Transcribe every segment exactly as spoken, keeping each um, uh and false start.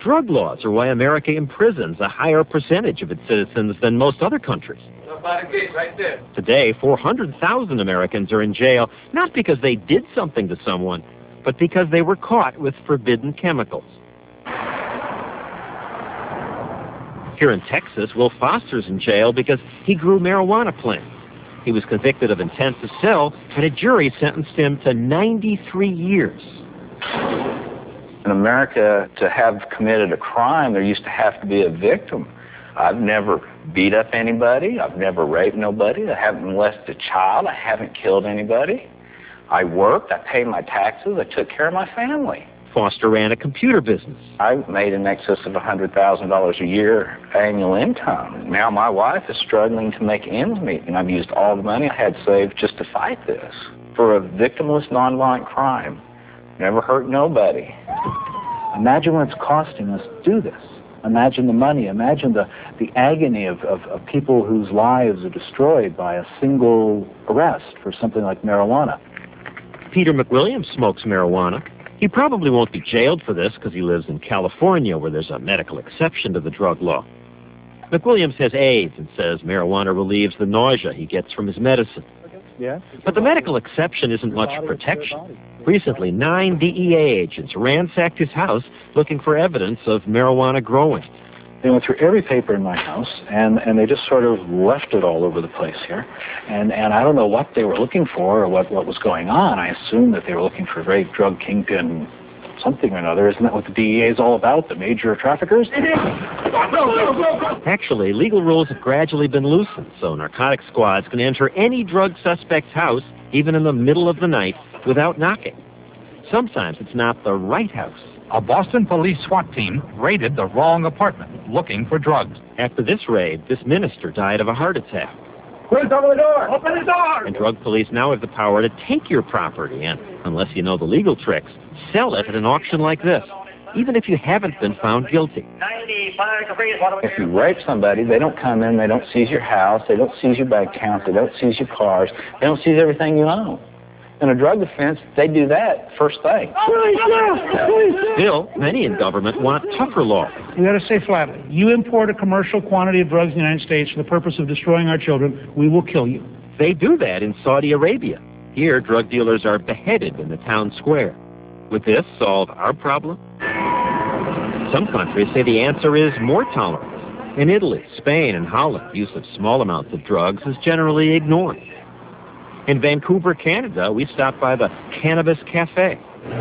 drug laws are why America imprisons a higher percentage of its citizens than most other countries. Today, four hundred thousand Americans are in jail, not because they did something to someone, but because they were caught with forbidden chemicals. Here in Texas, Will Foster's in jail because he grew marijuana plants. He was convicted of intent to sell, and a jury sentenced him to ninety-three years. In America, to have committed a crime, there used to have to be a victim. I've never beat up anybody. I've never raped nobody. I haven't molested a child. I haven't killed anybody. I worked. I paid my taxes. I took care of my family. Foster ran a computer business. I made in excess of one hundred thousand dollars a year annual income. Now my wife is struggling to make ends meet, and I've used all the money I had saved just to fight this. For a victimless, nonviolent crime, never hurt nobody. Imagine what it's costing us to do this. Imagine the money. Imagine the, the agony of, of, of people whose lives are destroyed by a single arrest for something like marijuana. Peter McWilliams smokes marijuana. He probably won't be jailed for this because he lives in California, where there's a medical exception to the drug law. McWilliams has AIDS and says marijuana relieves the nausea he gets from his medicine. Yeah. But the medical exception isn't much protection. Recently, nine D E A agents ransacked his house looking for evidence of marijuana growing. They went through every paper in my house, and, and they just sort of left it all over the place here. And, and I don't know what they were looking for or what, what was going on. I assumed that they were looking for a very drug kingpin something or another. Isn't that what the D E A is all about, the major traffickers? Actually, legal rules have gradually been loosened, so narcotic squads can enter any drug suspect's house, even in the middle of the night, without knocking. Sometimes it's not the right house. A Boston police SWAT team raided the wrong apartment looking for drugs. After this raid, this minister died of a heart attack. Who's open the door? Open the door! And drug police now have the power to take your property and, unless you know the legal tricks, sell it at an auction like this, even if you haven't been found guilty. If you rape somebody, they don't come in, they don't seize your house, they don't seize your bank account, they don't seize your cars, they don't seize everything you own. In a drug offense, they do that first thing. Still, many in government want tougher laws. We got to say flatly, you import a commercial quantity of drugs in the United States for the purpose of destroying our children, we will kill you. They do that in Saudi Arabia. Here, drug dealers are beheaded in the town square. Would this solve our problem? Some countries say the answer is more tolerance. In Italy, Spain, and Holland, use of small amounts of drugs is generally ignored. In Vancouver, Canada, we stopped by the Cannabis Cafe.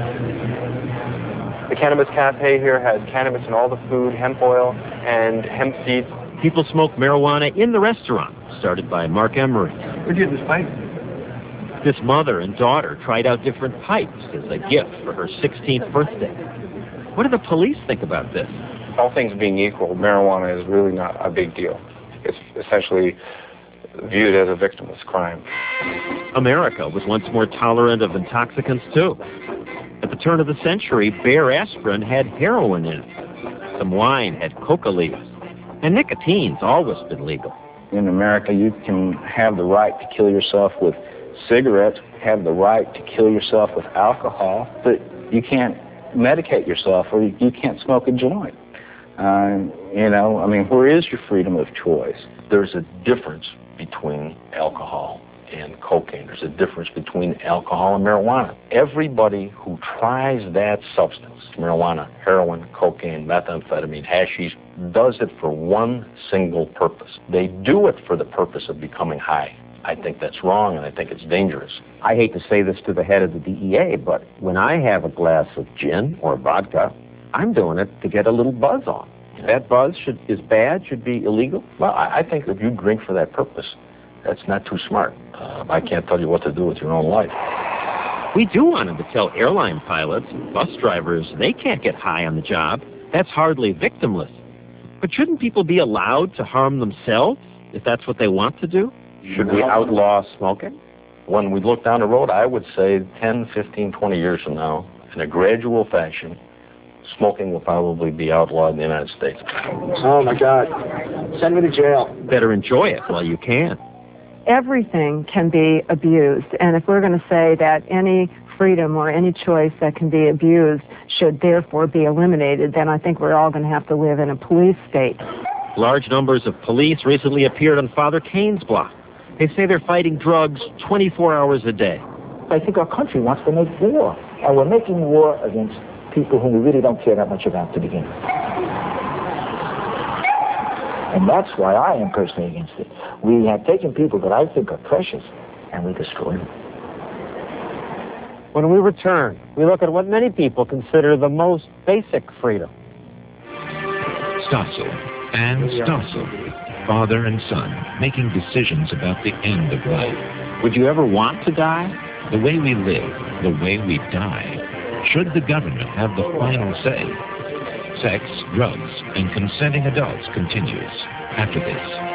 The Cannabis Cafe here had cannabis in all the food, hemp oil, and hemp seeds. People smoke marijuana in the restaurant, started by Mark Emery. Where'd you get this pipe? This mother and daughter tried out different pipes as a gift for her sixteenth birthday. What do the police think about this? All things being equal, marijuana is really not a big deal. It's essentially viewed as a victimless crime. America was once more tolerant of intoxicants, too. At the turn of the century, Bayer aspirin had heroin in it. Some wine had coca leaves. And nicotine's always been legal. In America, you can have the right to kill yourself with cigarettes, have the right to kill yourself with alcohol, but you can't medicate yourself or you can't smoke a joint. Uh, you know, I mean, where is your freedom of choice? There's a difference between alcohol and cocaine. There's a difference between alcohol and marijuana. Everybody who tries that substance, marijuana, heroin, cocaine, methamphetamine, hashish, does it for one single purpose. They do it for the purpose of becoming high. I think that's wrong, and I think it's dangerous. I hate to say this to the head of the D E A, but when I have a glass of gin or vodka, I'm doing it to get a little buzz on. That buzz should, is bad, should be illegal? Well, I, I think if you drink for that purpose, that's not too smart. Uh, I can't tell you what to do with your own life. We do want them to tell airline pilots and bus drivers they can't get high on the job. That's hardly victimless. But shouldn't people be allowed to harm themselves if that's what they want to do? Should we outlaw smoking? When we look down the road, I would say ten, fifteen, twenty years from now, in a gradual fashion, smoking will probably be outlawed in the United States. Oh, my God. Send me to jail. Better enjoy it while you can. Everything can be abused, and if we're going to say that any freedom or any choice that can be abused should therefore be eliminated, then I think we're all going to have to live in a police state. Large numbers of police recently appeared on Father Kane's block. They say they're fighting drugs twenty-four hours a day. I think our country wants to make war, and we're making war against people whom we really don't care that much about to begin with. And that's why I am personally against it. We have taken people that I think are precious, and we destroy them. When we return, we look at what many people consider the most basic freedom. Stossel and Stossel, father and son, making decisions about the end of life. Would you ever want to die? The way we live, the way we die. Should the government have the final say? Sex, drugs, and consenting adults continues after this.